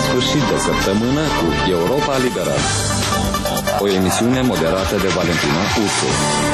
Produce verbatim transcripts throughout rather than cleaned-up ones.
sfârșit de săptămână cu Europa Liberă. O emisiune moderată de Valentina Ursu.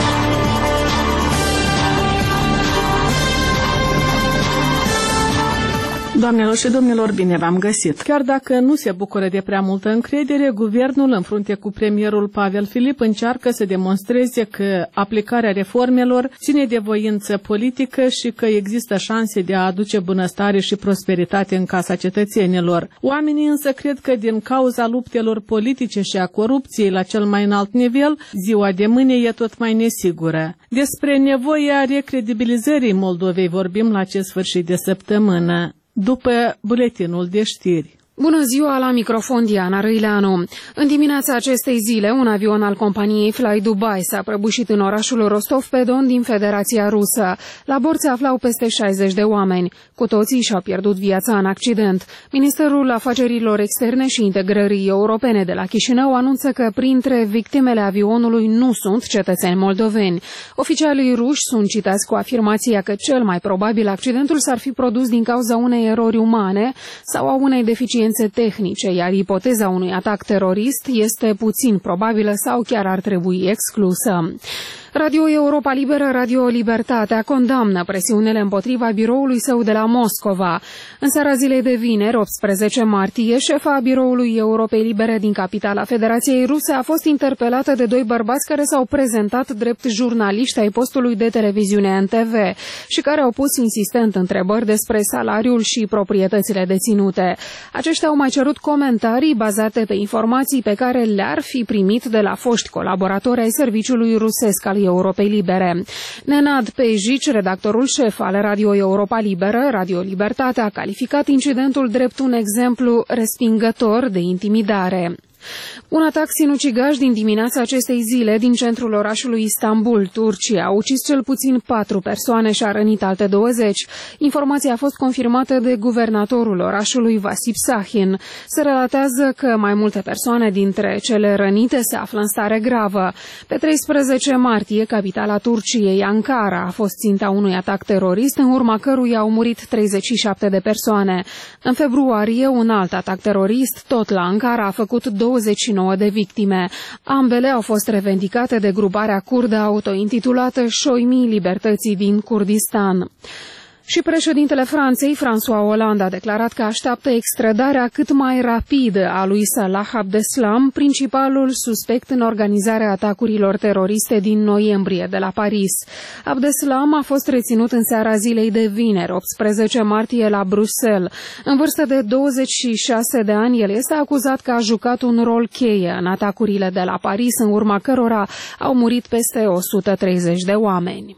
Doamnelor și domnilor, bine v-am găsit. Chiar dacă nu se bucură de prea multă încredere, guvernul, în frunte cu premierul Pavel Filip, încearcă să demonstreze că aplicarea reformelor ține de voință politică și că există șanse de a aduce bunăstare și prosperitate în casa cetățenilor. Oamenii însă cred că din cauza luptelor politice și a corupției la cel mai înalt nivel, ziua de mâine e tot mai nesigură. Despre nevoia recredibilizării Moldovei vorbim la acest sfârșit de săptămână, după buletinul de știri. Bună ziua, la microfon Diana Răileanu. În dimineața acestei zile, un avion al companiei Fly Dubai s-a prăbușit în orașul Rostov-pe-Don din Federația Rusă. La bord se aflau peste șaizeci de oameni. Cu toții și-au pierdut viața în accident. Ministerul Afacerilor Externe și Integrării Europene de la Chișinău anunță că printre victimele avionului nu sunt cetățeni moldoveni. Oficialii ruși sunt citați cu afirmația că cel mai probabil accidentul s-ar fi produs din cauza unei erori umane sau a unei deficiențe tehnice, iar ipoteza unui atac terorist este puțin probabilă sau chiar ar trebui exclusă. Radio Europa Liberă, Radio Libertatea condamnă presiunile împotriva biroului său de la Moscova. În seara zilei de vineri, optsprezece martie, șefa biroului Europei Libere din capitala Federației Ruse a fost interpelată de doi bărbați care s-au prezentat drept jurnaliști ai postului de televiziune N T V și care au pus insistent întrebări despre salariul și proprietățile deținute. Aceștia au mai cerut comentarii bazate pe informații pe care le-ar fi primit de la foști colaboratori ai serviciului rusesc al Europei Libere. Nenad Pejic, redactorul șef al Radio Europa Liberă, Radio Libertate, a calificat incidentul drept un exemplu respingător de intimidare. Un atac sinucigaș din dimineața acestei zile din centrul orașului Istanbul, Turcia, a ucis cel puțin patru persoane și a rănit alte douăzeci. Informația a fost confirmată de guvernatorul orașului, Vasip Sahin. Se relatează că mai multe persoane dintre cele rănite se află în stare gravă. Pe treisprezece martie, capitala Turciei, Ankara, a fost ținta unui atac terorist, în urma căruia au murit treizeci și șapte de persoane. În februarie, un alt atac terorist, tot la Ankara, a făcut douăzeci și nouă de victime. Ambele au fost revendicate de gruparea kurdă autointitulată Șoimii Libertății din Kurdistan. Și președintele Franței, François Hollande, a declarat că așteaptă extradarea cât mai rapidă a lui Salah Abdeslam, principalul suspect în organizarea atacurilor teroriste din noiembrie de la Paris. Abdeslam a fost reținut în seara zilei de vineri, optsprezece martie, la Bruxelles. În vârstă de douăzeci și șase de ani, el este acuzat că a jucat un rol cheie în atacurile de la Paris, în urma cărora au murit peste o sută treizeci de oameni.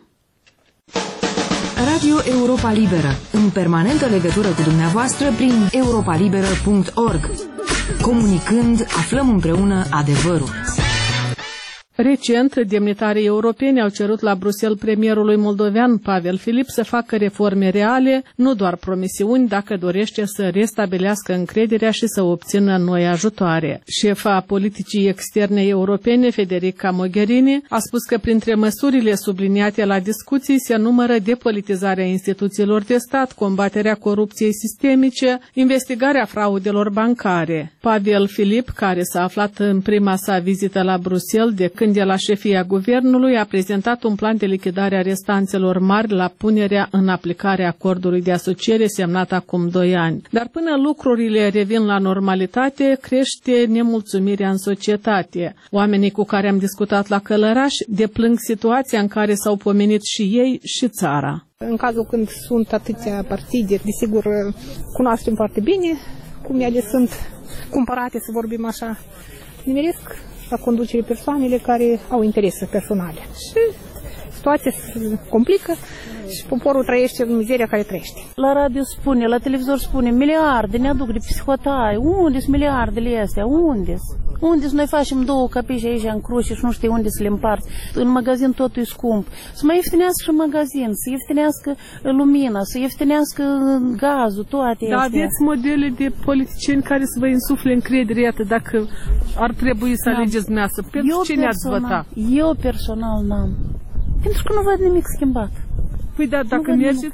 Radio Europa Liberă, în permanentă legătură cu dumneavoastră prin europa liberă punct org. Comunicând, aflăm împreună adevărul. Recent, demnitarii europeni au cerut la Bruxelles premierului moldovean Pavel Filip să facă reforme reale, nu doar promisiuni, dacă dorește să restabilească încrederea și să obțină noi ajutoare. Șefa politicii externe europene, Federica Mogherini, a spus că printre măsurile subliniate la discuții se numără depolitizarea instituțiilor de stat, combaterea corupției sistemice, investigarea fraudelor bancare. Pavel Filip, care s-a aflat în prima sa vizită la Bruxelles de când de la șefia guvernului, a prezentat un plan de lichidare a restanțelor mari la punerea în aplicare a acordului de asociere semnat acum doi ani. Dar până lucrurile revin la normalitate, crește nemulțumirea în societate. Oamenii cu care am discutat la Călăraș deplâng situația în care s-au pomenit și ei și țara. În cazul când sunt atâția partide, desigur, cunoaștem foarte bine cum ele sunt cumpărate, să vorbim așa. Nimeresc la conducere persoanele care au interese personale. Și situația se complică și poporul trăiește în mizeria care trăiește. La radio spune, la televizor spune, miliarde ne aduc de psihotai. Unde-s miliardele astea? Unde-s? Unde să noi facem două capici aici în cruce și nu știu unde să le împarți? În magazin totul e scump. Să mai ieftinească și magazin, să ieftinească lumina, să ieftinească gazul, toate astea. Da, aveți modele de politicieni care să vă insufle încredere, iată, dacă ar trebui să da. alegeți dumneavoastră. Pentru cine ați vota? Eu personal n-am. Pentru că nu văd nimic schimbat. Păi da, dacă mergeți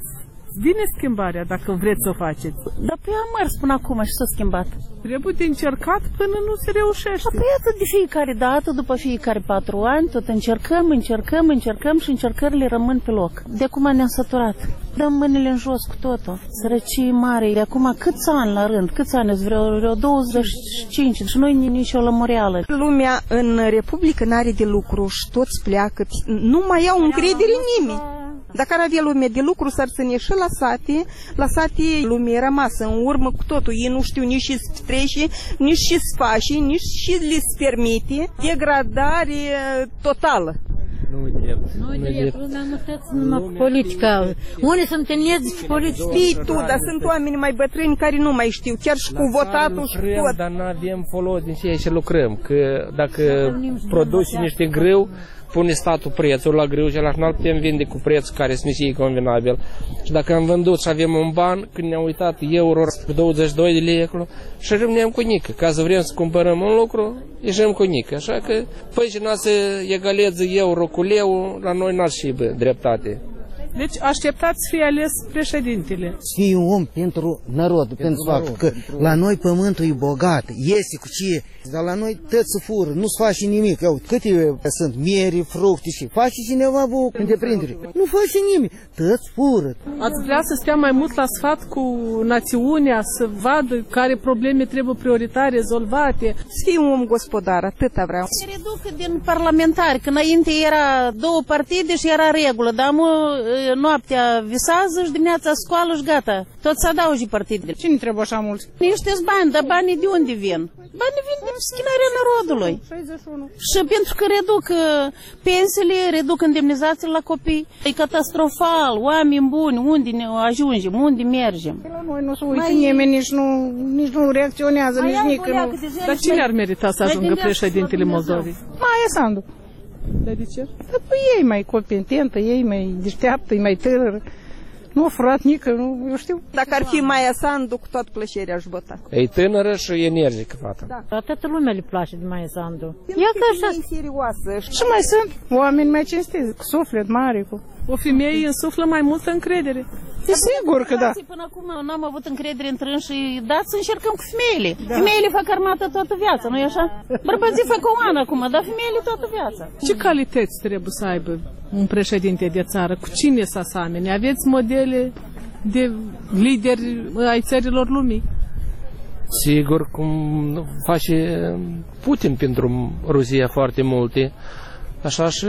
Vine schimbarea dacă vreți să o faceți. Dar pe am mers până acum și s-a schimbat. Trebuie de încercat până nu se reușește. Apoi atât de fiecare dată, după fiecare patru ani, tot încercăm, încercăm, încercăm și încercările rămân pe loc. De acum ne-am săturat. Dăm mâinile în jos cu totul. Sărăcie mare. De acum câți ani la rând? Câți ani? Vreo, vreo douăzeci și cinci și noi nici o lămureală. Lumea în Republică n-are de lucru și toți pleacă. Nu mai au încredere în nimeni. Dacă ar avea lumea de lucru, s-ar ține și la sate. La sate lumea e rămasă în urmă cu totul. Ei nu știu nici ce trece, nici ce se face, nici ce le permite. Degradare totală. Nu-i drept. Nu-i drept. Lumea nu trebuie numai cu politica. Unii sunt întâlniți politici. Știi tu, dar sunt oameni mai bătrâni care nu mai știu, chiar și cu votatul și tot. Dar nu avem folos din ceea ce lucrăm. Că dacă produci niște grâu, pune statul prețul la grâu și la final putem vinde cu preț care să ne fie convenabil. Și dacă am vândut și avem un ban, când ne-am uitat euro cu douăzeci și doi de lei acolo, și rămânem cu nică. Ca să vrem să cumpărăm un lucru, ieșim cu nică. Așa că, păi și n-a să egaleze euro cu leu, la noi n-ar și bă, dreptate. Deci așteptați să fie ales președintele. Să fie un om pentru narod, pentru, pentru faptul că la noi pământul e bogat, iese cu ce, dar la noi tăți se fură, nu se face nimic. Iau, câte sunt mieri, fructe și face cineva vă întreprindere. Nu face nimic, tăți fură. Ați vrea să stea mai mult la sfat cu națiunea, să vadă care probleme trebuie prioritar rezolvate? Să fie un om gospodar, atâta vreau. Se reducă din parlamentari, că înainte era două partide și era regulă, dar mă, noaptea visează și dimineața scoală și gata. Tot se adaugi partidele. Cine trebuie așa mulți? Niște bani, dar banii de unde vin? Banii vin din schinarea narodului. șaizeci și unu. Și pentru că reduc pensiile, reduc indemnizațiile la copii. E catastrofal. Oameni buni, unde ne ajungem, unde mergem? La noi nu se uită Mai... nimeni, nici nu, nici nu reacționează, Mai nici nici nu. Dar cine ar merita să ajungă președintele Moldovei? Maia Sandu. Dar de ce? Păi ei mai competentă, ei mai deșteaptă, ei mai tânără. Nu fratnică, nu, eu știu. Dacă ar fi Maia Sandu, cu toată plăcerea aș vota. E tânără și energică, fata. Da. La toată lumea le place de Maia Sandu. Ea că așa e serioasă. Și mai sunt oameni mai cinstiți, cu suflet mare, cu... O femeie însuflă mai multă încredere. E sigur că da. Până acum n-am avut încredere în trâns și dați să încercăm cu femeile. Da. Femeile fac armată toată viața, nu-i așa? Bărbații fac o an acum, dar femeile toată viața. Ce calități trebuie să aibă un președinte de țară? Cu cine să asamene? Aveți modele de lideri ai țărilor lumii? Sigur, cum face Putin pentru Rusia foarte multe. Așa și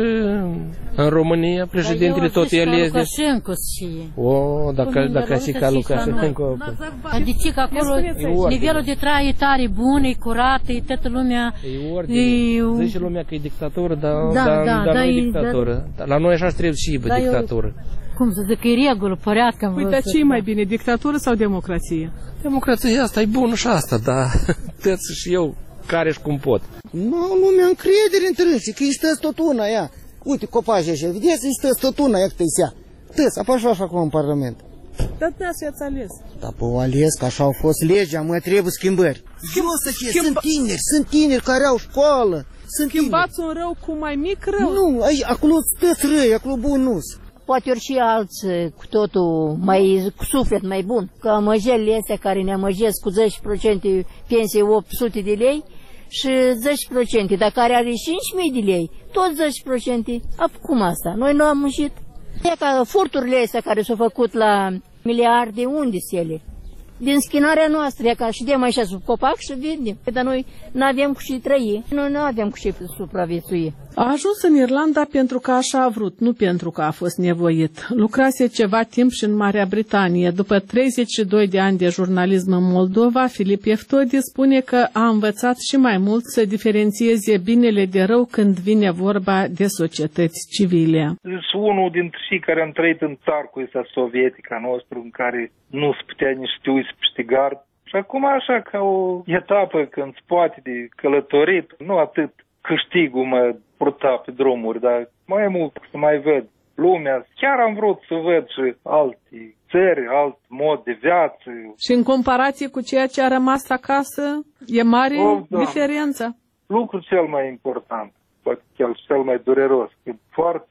în România, președintele tot el este... Lukashenko și... O, dacă, dacă și ca Lukashenko... Adică că acolo nivelul de trai e tare bun, e curat, e toată lumea... E ordine. Zice lumea că e dictatură, dar nu e dictatură. La noi așa trebuie și bă, dictatură. Cum să zic, e regulă, părească. Păi, dar ce e mai bine, dictatură sau democrație? Democrația asta e bună și asta, dar tăți și eu care și cum pot. Nu, nu mi-am încredere în trânsi, că îi stăți tot una, ia. Uite, copacii așa, vedeți, îi stăți tot una, ia că te-i sea. Tăți, apași așa acum în Parlament. Dar de asta i-ați ales. Dar pe o ales, că așa au fost legea, mă trebuie schimbări. Jos să ce, sunt tineri, sunt tineri care au școală. Sunt Schimbați tineri. Un rău cu mai mic rău. Nu, aici, acolo stăți răi, acolo bun nu-s. Poate ori și alții cu totul mai, cu suflet mai bun. Că amăjelile astea care ne amăjesc cu zece la sută pensie opt sute de lei și zece la sută, dar care are cinci mii de lei, tot zece la sută. Cum asta? Noi nu am muncit. E ca furturile astea care s-au făcut la miliarde, unde sunt ele? Din schinarea noastră, ca și de mai așa sub copac și vindem. Dar noi nu avem cu ce trăi, noi nu avem cu ce supraviețui. A ajuns în Irlanda pentru că așa a vrut, nu pentru că a fost nevoit. Lucrase ceva timp și în Marea Britanie. După treizeci și doi de ani de jurnalism în Moldova, Filip Eftodi spune că a învățat și mai mult să diferențieze binele de rău când vine vorba de societăți civile. Sunt unul dintre cei care am trăit în țarcul ăsta sovietic a nostru, în care nu se putea nici știu să câștigard. Și acum așa ca o etapă când se poate de călătorit, nu atât câștigul mă purta pe drumuri, dar mai mult să mai văd lumea. Chiar am vrut să văd și alte țări, alt mod de viață. Și în comparație cu ceea ce a rămas acasă, e mare oh, da. diferența. Lucrul cel mai important, poate chiar cel mai dureros, că foarte mult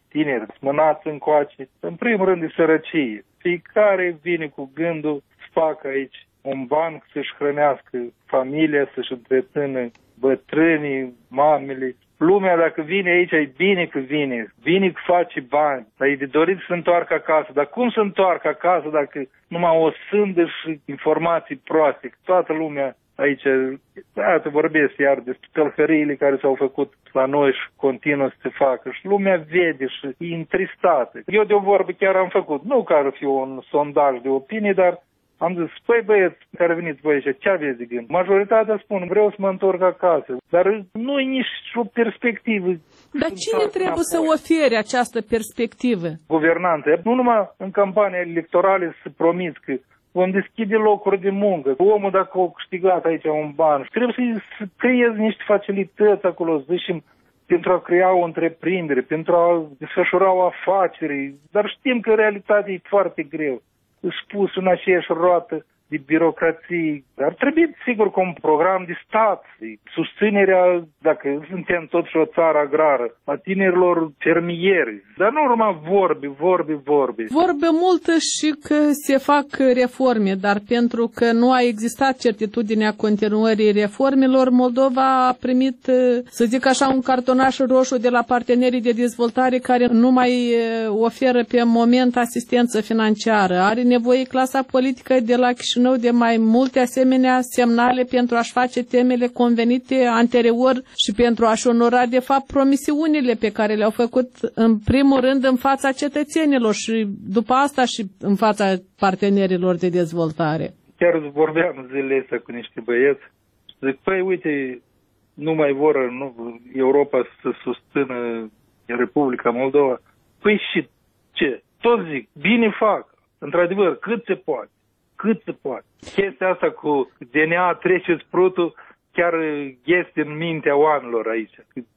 tineri mânați încoace. În primul rând de sărăcie. Fiecare vine cu gândul să facă aici un ban să-și hrănească familia, să-și întrețină bătrânii, mamele. Lumea, dacă vine aici, e bine că vine. Vine că face bani. Dar e de dorit să se întoarcă acasă. Dar cum să întoarcă acasă dacă numai o sândă și informații proaste? Toată lumea aici, da, te vorbesc iar despre tălhăriile care s-au făcut la noi și continuă să se facă. Și lumea vede și e întristată. Eu de o vorbă chiar am făcut. Nu ca să fie un sondaj de opinie, dar am zis, păi băieți care veniți voi aici, ce aveți de gând? Majoritatea spun, vreau să mă întorc acasă, dar nu e nici o perspectivă. Dar cine trebuie să ofere această perspectivă? Guvernanța. Nu numai în campania electorale să promit că vom deschide locuri de muncă. Omul dacă a câștigat aici un ban, trebuie să creezi niște facilități acolo, să zicem, pentru a crea o întreprindere, pentru a desfășura o afacere. Dar știm că realitatea e foarte greu. Spus în aceeași roată de birocrație. Ar trebui, sigur, cu un program de stat, susținerea, dacă suntem totuși o țară agrară, a tinerilor fermieri. Dar nu urma vorbi, vorbi, vorbi. Vorbe multă și că se fac reforme, dar pentru că nu a existat certitudinea continuării reformelor, Moldova a primit, să zic așa, un cartonaș roșu de la partenerii de dezvoltare care nu mai oferă pe moment asistență financiară. Are nevoie clasa politică de la Chișinău de mai multe asemenea semnale pentru a-și face temele convenite anterior și pentru a-și onora, de fapt, promisiunile pe care le-au făcut în primul rând în fața cetățenilor și după asta și în fața partenerilor de dezvoltare. Chiar vorbeam zilele astea cu niște băieți. Zic, păi uite, nu mai vor nu, Europa să susțină Republica Moldova. Păi și ce? Tot zic, bine fac. Într-adevăr, cât se poate. Cât se poate. Chestia asta cu D N A trece sprutul chiar este în mintea oamenilor aici.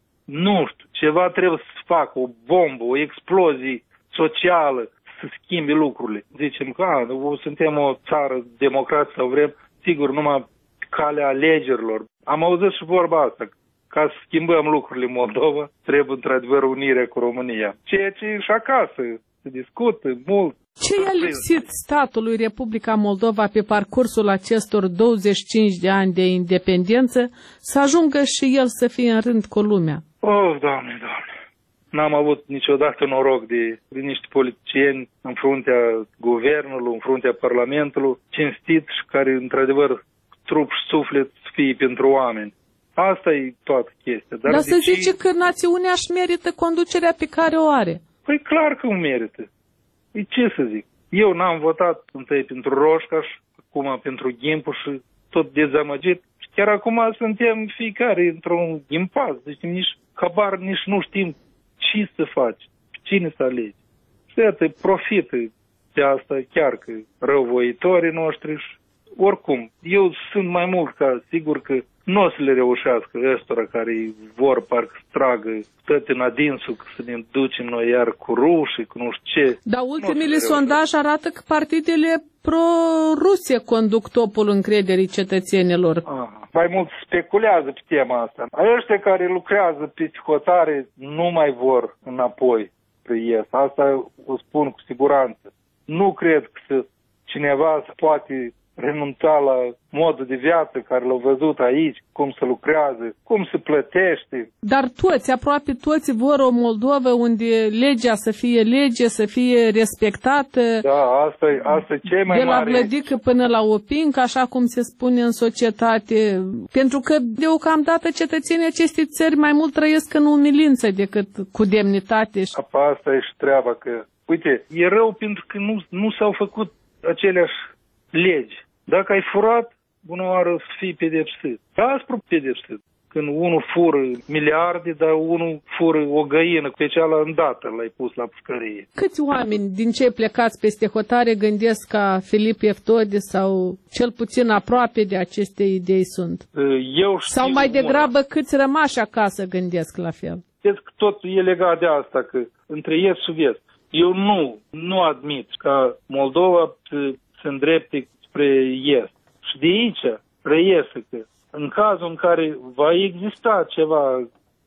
Nu știu, ceva trebuie să facă, o bombă, o explozie socială, să schimbe lucrurile. Zicem că a, suntem o țară democrată sau vrem, sigur, numai calea alegerilor. Am auzit și vorba asta. Ca să schimbăm lucrurile în Moldova, trebuie într-adevăr unirea cu România. Ceea ce e și acasă. Se discută mult. Ce i-a lipsit statului Republica Moldova pe parcursul acestor douăzeci și cinci de ani de independență să ajungă și el să fie în rând cu lumea? Oh, Doamne, Doamne! N-am avut niciodată noroc de, de niște politicieni în fruntea guvernului, în fruntea parlamentului, cinstiți și care, într-adevăr, trup și suflet să fie pentru oameni. Asta e toată chestia. Dar, Dar să ce... zice că națiunea își merită conducerea pe care o are. Păi clar că o merită. E ce să zic? Eu n-am votat întâi pentru Roșcaș, acum pentru Gimpu și tot dezamăgit. Și chiar acum suntem fiecare într-un impas. Deci nici habar, nici nu știm ce să faci, cine să alegi. Și iată, profită de asta chiar că răuvoitorii noștri. Și oricum, eu sunt mai mult ca sigur că nu o să le reușească ăstora care vor parcă stragă tot în adinsul că să ne ducem noi iar cu rușii, cu nu știu ce. Dar ultimele sondaje arată că partidele pro-Rusie conduc topul încrederii cetățenilor. Ah, mai mult speculează pe tema asta. Ăștia care lucrează pe hotare nu mai vor înapoi pe ies. Asta o spun cu siguranță. Nu cred că cineva se poate renunța la modul de viață care l-au văzut aici, cum se lucrează, cum se plătește. Dar toți, aproape toți vor o Moldovă unde legea să fie lege, să fie respectată. Da, asta e, asta e cei mai de la mare... Vlădică până la Opincă, așa cum se spune în societate. Pentru că deocamdată cetățenii acestei țări mai mult trăiesc în umilință decât cu demnitate. Apa, asta e și treaba că, uite, e rău pentru că nu, nu s-au făcut aceleași legi. Dacă ai furat, bună oară să fii pedepsit. Aspru pedepsit. Când unul fură miliarde, dar unul fură o găină, pe cealaltă îndată l-ai pus la pușcărie. Câți oameni din cei plecați peste hotare gândesc ca Filip Eftode sau cel puțin aproape de aceste idei sunt? Eu sau mai degrabă una. Câți rămași acasă gândesc la fel? Cred că tot e legat de asta, că între est și vest. Eu nu, nu admit ca Moldova să se îndrepte spre est. Și de aici reiese că în cazul în care va exista ceva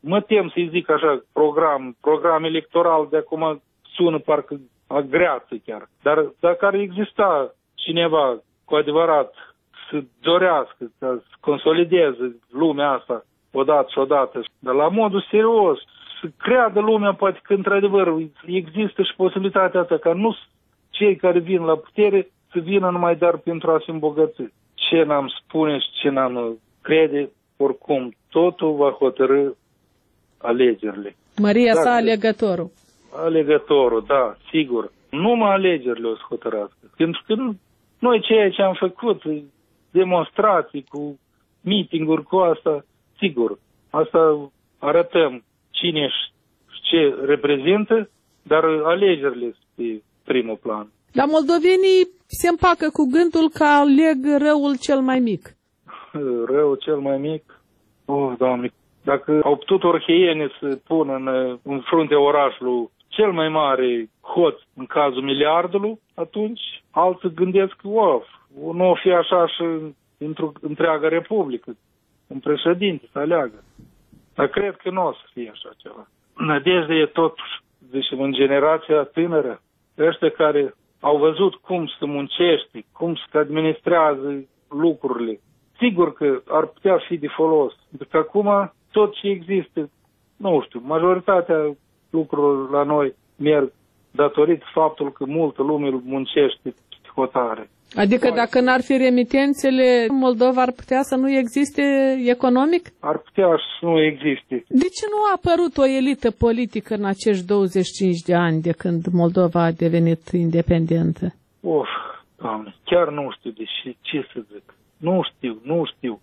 mă tem să-i zic așa, program, program electoral de acum sună parcă agreață chiar. Dar dacă ar exista cineva cu adevărat să dorească să consolideze lumea asta odată și odată, dar la modul serios, să creadă lumea poate că într-adevăr există și posibilitatea asta ca nu cei care vin la putere să vină numai doar pentru a se îmbogăți. Ce n-am spune și ce n-am crede, oricum, totul va hotărâ alegerile. Maria sa alegătorul. Alegătorul, da, sigur. Numai alegerile o să hotărască. Pentru că noi ceea ce am făcut, demonstrații cu meeting-uri cu asta, sigur, asta arătăm cine și ce reprezintă, dar alegerile sunt pe primul plan. Dar moldovenii se împacă cu gândul că aleg răul cel mai mic. Răul cel mai mic? Oh, Doamne, dacă au putut orheiene să pună în, în fruntea orașului cel mai mare hoț în cazul miliardului, atunci alții gândesc, of, nu o fi așa și într-o întreaga republică, un președinte să aleagă. Dar cred că nu o să fie așa ceva. Nădejdea e totuși, deci în generația tânără, ăștia care au văzut cum se muncește, cum se administrează lucrurile, sigur că ar putea fi de folos. Pentru că acum tot ce există, nu știu, majoritatea lucrurilor la noi merg datorită faptul că multă lume muncește hotare. Adică dacă n-ar fi remitențele, Moldova ar putea să nu existe economic? Ar putea să nu existe. De ce nu a apărut o elită politică în acești douăzeci și cinci de ani de când Moldova a devenit independentă? Of, Doamne, chiar nu știu de ce, ce să zic. Nu știu, nu știu.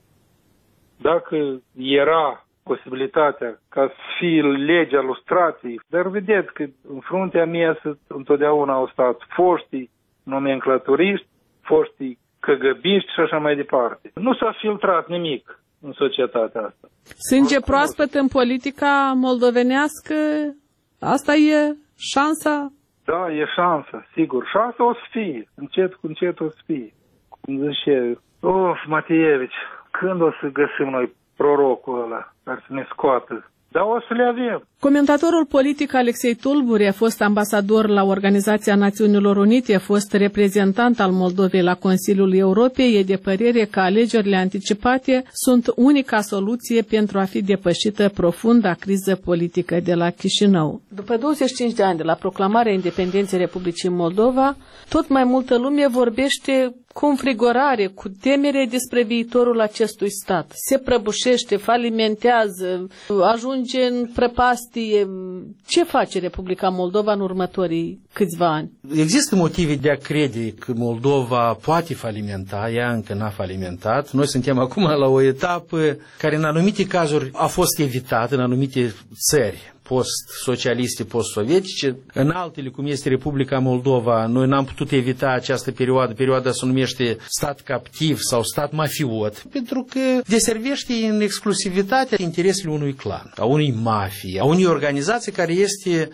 Dacă era posibilitatea ca să fie legea lustrației, dar vedeți că în fruntea mea întotdeauna au stat foștii nomenclaturiști, foștii căgăbiști și așa mai departe. Nu s-a filtrat nimic în societatea asta. Sânge proaspăt în politica moldovenească, asta e șansa? Da, e șansa, sigur. Și asta o să fie, încet cu încet o să fie. Cum zice, of, Matievici, când o să găsim noi prorocul ăla care să ne scoată? Da, o să le avem. Comentatorul politic Alexei Tulburi a fost ambasador la Organizația Națiunilor Unite, a fost reprezentant al Moldovei la Consiliul Europei, e de părere că alegerile anticipate sunt unica soluție pentru a fi depășită profunda criză politică de la Chișinău. După douăzeci și cinci de ani de la proclamarea independenței Republicii Moldova, tot mai multă lume vorbește cu înfrigorare, cu temere despre viitorul acestui stat. Se prăbușește, falimentează, ajunge în prăpastie. Ce face Republica Moldova în următorii câțiva ani? Există motive de a crede că Moldova poate falimenta, ea încă n-a falimentat. Noi suntem acum la o etapă care în anumite cazuri a fost evitată, în anumite țări post-socialiste, post-sovietice. În altele, cum este Republica Moldova, noi n-am putut evita această perioadă. Perioada se numește stat captiv sau stat mafiot, pentru că deservește în exclusivitate interesele unui clan, a unei mafii, a unei organizații care este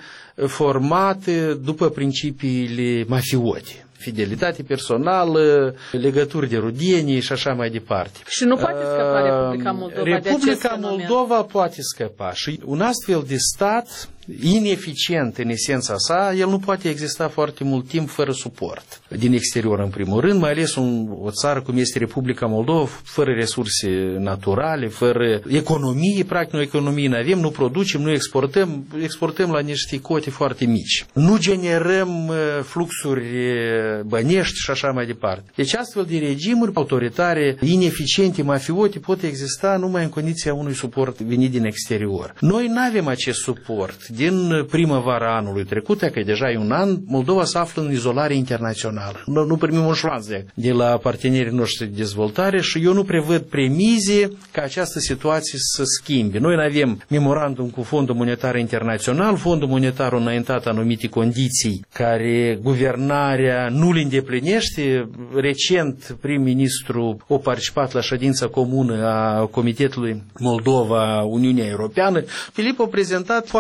formată după principiile mafiote. Fidelitate personală, legături de rudenie și așa mai departe. Și nu poate scăpa Republica Moldova Republica de acest Moldova poate scăpa și un astfel de stat ineficient în esența sa, el nu poate exista foarte mult timp fără suport din exterior în primul rând, mai ales un, o țară cum este Republica Moldova, fără resurse naturale, fără economie, practic noi economie nu avem, nu producem, nu exportăm, exportăm la niște cote foarte mici. Nu generăm fluxuri bănești și așa mai departe. Deci astfel de regimuri autoritare, ineficiente, mafiote pot exista numai în condiția unui suport venit din exterior. Noi nu avem acest suport. Din primăvara anului trecut, că deja e un an, Moldova se află în izolare internațională. Nu, nu primim un șans de, de la partenerii noștri de dezvoltare și eu nu prevăd premize ca această situație să schimbe. Noi nu avem memorandum cu Fondul Monetar Internațional, Fondul Monetar a înaintat anumite condiții care guvernarea nu le îndeplinește. Recent, prim-ministru a participat la ședința comună a Comitetului Moldova-Uniunea Europeană. Filip a prezentat foaia de parcurs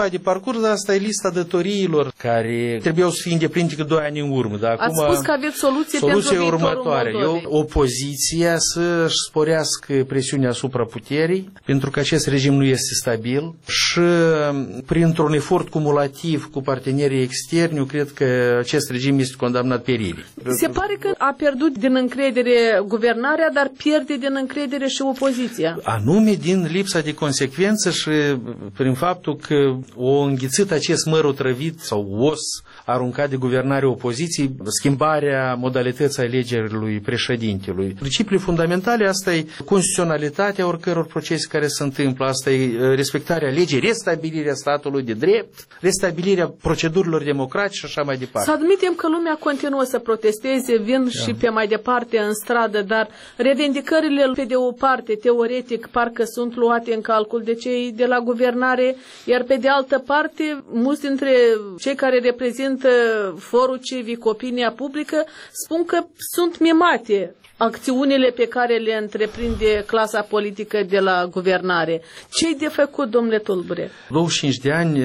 parcurs, dar asta e lista datoriilor care trebuiau să fie îndeplinite cu doi ani în urmă. Dar ați acum, spus că aveți soluție soluția pentru viitorul următoare. Moldovei. Eu, opoziția să-și sporească presiunea asupra puterii, pentru că acest regim nu este stabil și printr-un efort cumulativ cu partenerii externi, eu cred că acest regim este condamnat perilii. Se pare că a pierdut din încredere guvernarea, dar pierde din încredere și opoziția. Anume din lipsa de consecvență și prin faptul că o înghițit acest măr otrăvit sau os aruncat de guvernarea opoziției, schimbarea modalității alegerii președintelui. Principiile fundamentale, asta e constituționalitatea oricăror procese care se întâmplă, asta e respectarea legii, restabilirea statului de drept, restabilirea procedurilor democratice și așa mai departe. Să admitem că lumea continuă să protesteze, vin da. și pe mai departe în stradă, dar revendicările pe de o parte, teoretic, parcă sunt luate în calcul de cei de la guvernare, iar pe de altă parte, mulți dintre cei care reprezintă forul civic, opinia publică, spun că sunt mimate acțiunile pe care le întreprinde clasa politică de la guvernare. Ce-i de făcut, domnule Tulbure? douăzeci și cinci de ani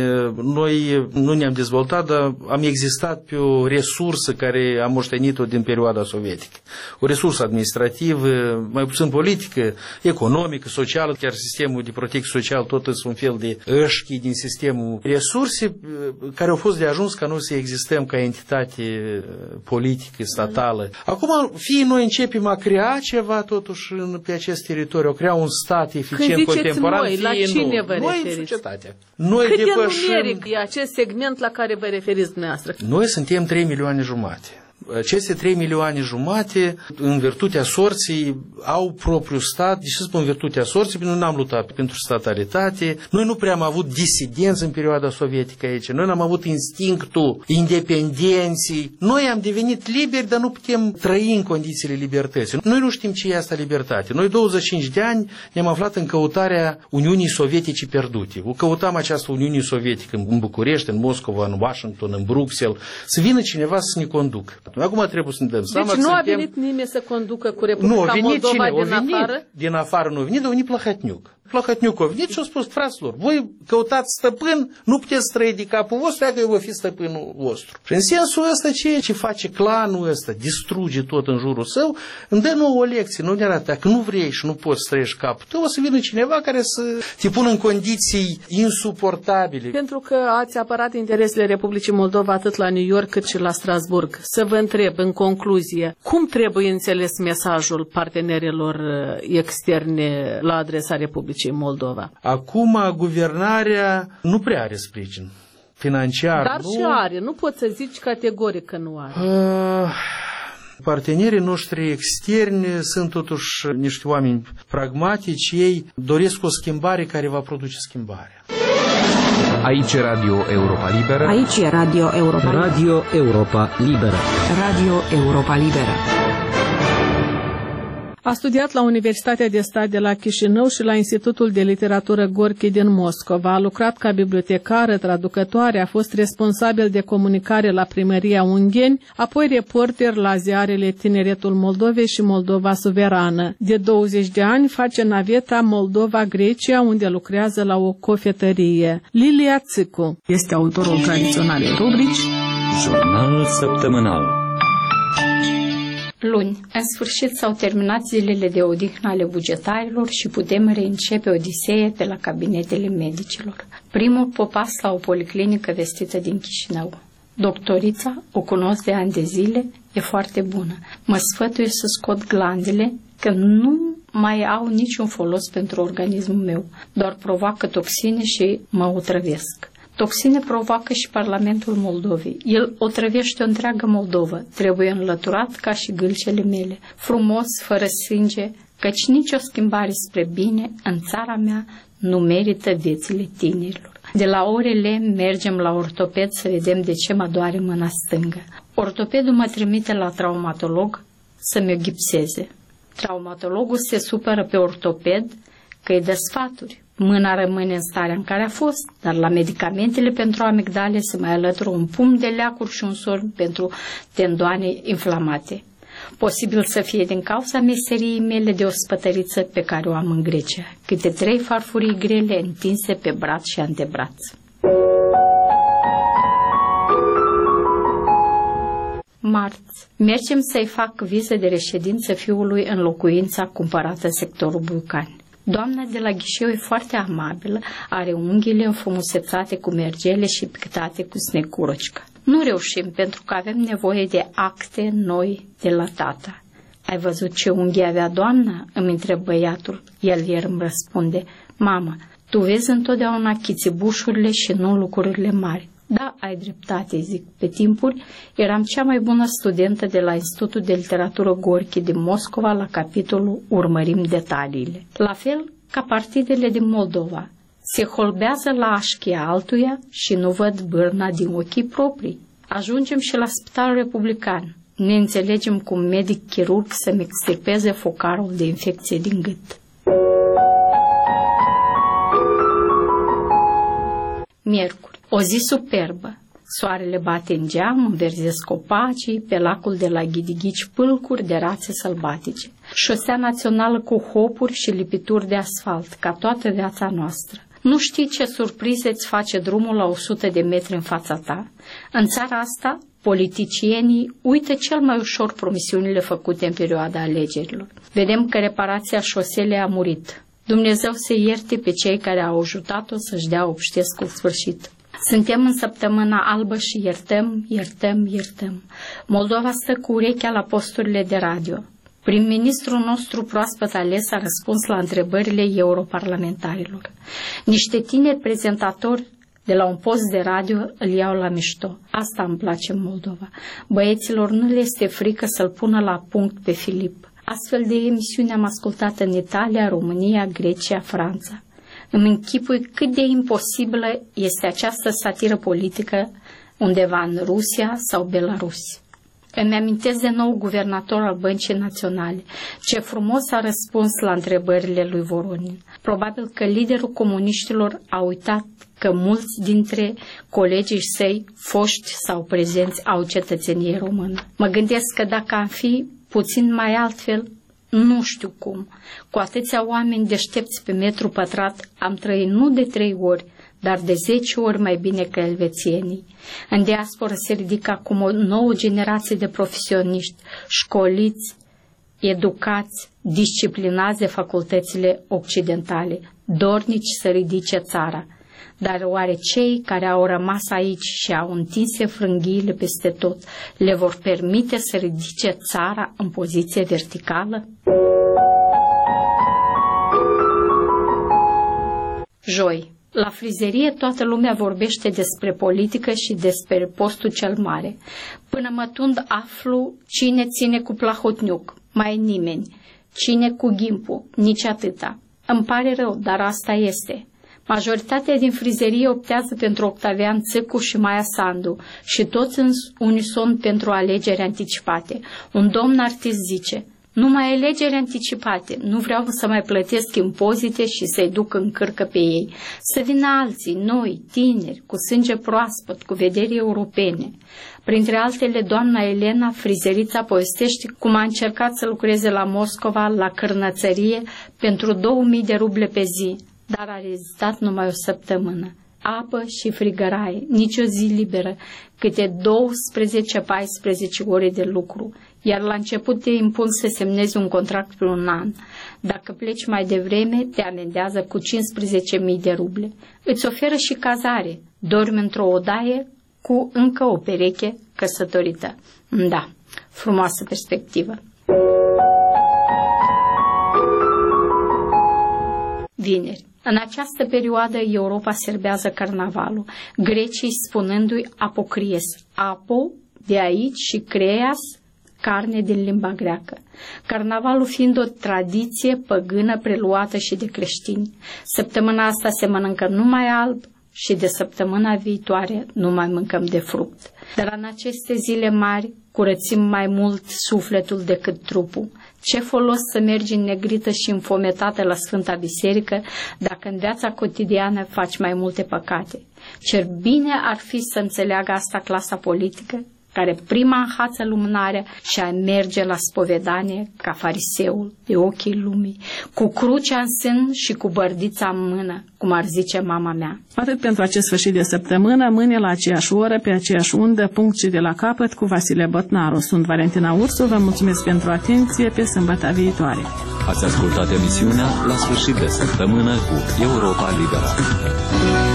noi nu ne-am dezvoltat, dar am existat pe o resursă care am moștenit-o din perioada sovietică. O resursă administrativă, mai puțin politică, economică, socială, chiar sistemul de protecție socială tot este un fel de ășchi din sistemul. Resurse care au fost de ajuns ca noi să existăm ca entitate politică, statală. Acum, fie noi începem a crea ceva totuși pe acest teritoriu, a crea un stat eficient contemporan, noi, la cine nu. vă Noi, referiți? societatea. Noi Cât depășim... de numeric e acest segment la care vă referiți dumneavoastră? Noi suntem trei milioane jumate. Aceste trei milioane jumate, în virtutea sorții, au propriul stat. De ce spun în virtutea sorții? Pentru că nu am luptat pentru statalitate. Noi nu prea am avut disidenți în perioada sovietică aici. Noi n-am avut instinctul independenții. Noi am devenit liberi, dar nu putem trăi în condițiile libertății. Noi nu știm ce e asta libertate. Noi douăzeci și cinci de ani ne-am aflat în căutarea Uniunii Sovietice pierdute. O căutam această Uniune Sovietică în București, în Moscova, în Washington, în Bruxelles. Să vină cineva să ne conducă. Acum trebuie să ne dăm seama. Deci nu a suntem... venit nimeni să conducă cu Republica Moldova din venit, afară? Din afară nu a venit, dar a venit Plăhătniuc. Plăhătniuc a venit și a spus, fraților, voi căutați stăpân, nu puteți trăi de capul vostru, dacă eu voi fi stăpânul vostru. Și în sensul ăsta, ceea ce face clanul ăsta, distruge tot în jurul său, îmi dă nouă o lecție, nu ne arată, dacă nu vrei și nu poți să trăiești capul tău, o să vină cineva care să te pună în condiții insuportabile. Pentru că ați apărat interesele Republicii Moldova atât la New York cât și la Strasburg. Să vă întreb, în concluzie, cum trebuie înțeles mesajul partenerilor externe la adresa Republicii Moldova? Acum, guvernarea nu prea are sprijin financiar. Dar nu... și are, nu poți să zici categoric că nu are. Uh... Partenerii noștri externi sunt totuși niște oameni pragmatici, ei doresc o schimbare care va produce schimbarea. Aici e Radio Europa Liberă. Aici e Radio Europa Liberă. Radio Europa Liberă. Radio Europa Liberă. A studiat la Universitatea de Stat de la Chișinău și la Institutul de Literatură Gorki din Moscova. A lucrat ca bibliotecară, traducătoare, a fost responsabil de comunicare la Primăria Ungheni, apoi reporter la ziarele Tineretul Moldovei și Moldova Suverană. De douăzeci de ani face naveta Moldova-Grecia, unde lucrează la o cofetărie. Lilia Țicu este autorul tradiționalei rubrici Jurnal săptămânal. Luni, în sfârșit s-au terminat zilele de odihnă ale bugetarilor și putem reîncepe odiseea pe la cabinetele medicilor. Primul popas la o policlinică vestită din Chișinău. Doctorița, o cunosc de ani de zile, e foarte bună. Mă sfătuie să scot glandele, că nu mai au niciun folos pentru organismul meu, doar provoacă toxine și mă otrăvesc. Toxine provoacă și Parlamentul Moldovei. El otrăvește o întreagă Moldovă. Trebuie înlăturat ca și gâlcele mele. Frumos, fără sânge, căci nicio schimbare spre bine în țara mea nu merită viețile tinerilor. De la orele mergem la ortoped să vedem de ce mă doare mâna stângă. Ortopedul mă trimite la traumatolog să-mi o gipseze. Traumatologul se supără pe ortoped că îi dă sfaturi. Mâna rămâne în starea în care a fost, dar la medicamentele pentru amigdale se mai alătură un pumn de leacuri și un sorb pentru tendoane inflamate. Posibil să fie din cauza meseriei mele de ospătăriță pe care o am în Grecia, câte trei farfurii grele întinse pe braț și antebraț. marți. Mergem să-i fac viză de reședință fiului în locuința cumpărată în sectorul Bucani. Doamna de la ghișeu e foarte amabilă, are unghiile înfrumusețate cu mergele și pictate cu snecurocica. Nu reușim pentru că avem nevoie de acte noi de la tata. Ai văzut ce unghii avea doamna? Îmi întreb băiatul. El ieri îmi răspunde, mamă, tu vezi întotdeauna chițibușurile și nu lucrurile mari. Da, ai dreptate, zic. Pe timpuri eram cea mai bună studentă de la Institutul de Literatură Gorki din Moscova la capitolul Urmărim detaliile. La fel ca partidele din Moldova. Se holbează la așchia altuia și nu văd bârna din ochii proprii. Ajungem și la Spitalul Republican. Ne înțelegem cu un medic chirurg să-mi extirpeze focarul de infecție din gât. Miercuri, o zi superbă. Soarele bate în geam, înverzesc copacii, pe lacul de la Ghidighici pâlcuri de rațe sălbatice. Șosea națională cu hopuri și lipituri de asfalt, ca toată viața noastră. Nu știi ce surprize îți face drumul la o sută de metri în fața ta? În țara asta, politicienii uită cel mai ușor promisiunile făcute în perioada alegerilor. Vedem că reparația șoselei a murit. Dumnezeu să ierte pe cei care au ajutat-o să-și dea obștescul sfârșit. Suntem în săptămâna albă și iertăm, iertăm, iertăm. Moldova stă cu urechea la posturile de radio. Prim-ministrul nostru proaspăt ales a răspuns la întrebările europarlamentarilor. Niște tineri prezentatori de la un post de radio îl iau la mișto. Asta îmi place în Moldova. Băieților nu le este frică să-l pună la punct pe Filip. Astfel de emisiuni am ascultat în Italia, România, Grecia, Franța. Îmi închipui cât de imposibilă este această satiră politică undeva în Rusia sau Belarus. Îmi amintesc de nou guvernator al Băncii Naționale. Ce frumos a răspuns la întrebările lui Voronin. Probabil că liderul comuniștilor a uitat că mulți dintre colegii săi, foști sau prezenți, au cetățenie română. Mă gândesc că dacă am fi puțin mai altfel, nu știu cum. Cu atâția oameni deștepți pe metru pătrat am trăit nu de trei ori, dar de zece ori mai bine ca elvețienii. În diasporă se ridică acum o nouă generație de profesioniști, școliți, educați, disciplinați de facultățile occidentale, dornici să ridice țara. Dar oare cei care au rămas aici și au întinse frânghiile peste tot le vor permite să ridice țara în poziție verticală? Joi. La frizerie toată lumea vorbește despre politică și despre postul cel mare. Până mă tund aflu cine ține cu Plahotniuc, mai nimeni. Cine cu Ghimpu, nici atâta. Îmi pare rău, dar asta este. Majoritatea din frizerie optează pentru Octavian Țâcu și Maia Sandu și toți în unison pentru alegeri anticipate. Un domn artist zice, numai alegeri anticipate, nu vreau să mai plătesc impozite și să-i duc în cârcă pe ei. Să vină alții, noi, tineri, cu sânge proaspăt, cu vederi europene. Printre altele, doamna Elena, frizerița, povestește cum a încercat să lucreze la Moscova, la cârnățărie, pentru două mii de ruble pe zi, dar a rezistat numai o săptămână. Apă și frigăraie, nici o zi liberă, câte douăsprezece paisprezece ore de lucru, iar la început te impun să semnezi un contract pe un an. Dacă pleci mai devreme, te amendează cu cincisprezece mii de ruble. Îți oferă și cazare, dormi într-o odaie cu încă o pereche căsătorită. Da, frumoasă perspectivă. Vineri. În această perioadă Europa serbează carnavalul, grecii spunându-i apocries, apo de aici și creas, carne din limba greacă. Carnavalul fiind o tradiție păgână preluată și de creștini. Săptămâna asta se mănâncă numai alb și de săptămâna viitoare nu mai mâncăm de fruct. Dar în aceste zile mari curățim mai mult sufletul decât trupul. Ce folos să mergi în negrită și înfometată la Sfânta Biserică dacă în viața cotidiană faci mai multe păcate? Ce bine ar fi să înțeleagă asta clasa politică, care prima înhață lumânarea și a merge la spovedanie ca fariseul pe ochii lumii, cu crucea în sân și cu bărdița în mână, cum ar zice mama mea. Atât pentru acest sfârșit de săptămână, mâine la aceeași oră, pe aceeași undă, punct și de la capăt, cu Vasile Botnaru. Sunt Valentina Ursu, vă mulțumesc pentru atenție, pe sâmbătă viitoare. Ați ascultat emisiunea La sfârșit de săptămână cu Europa Liberă.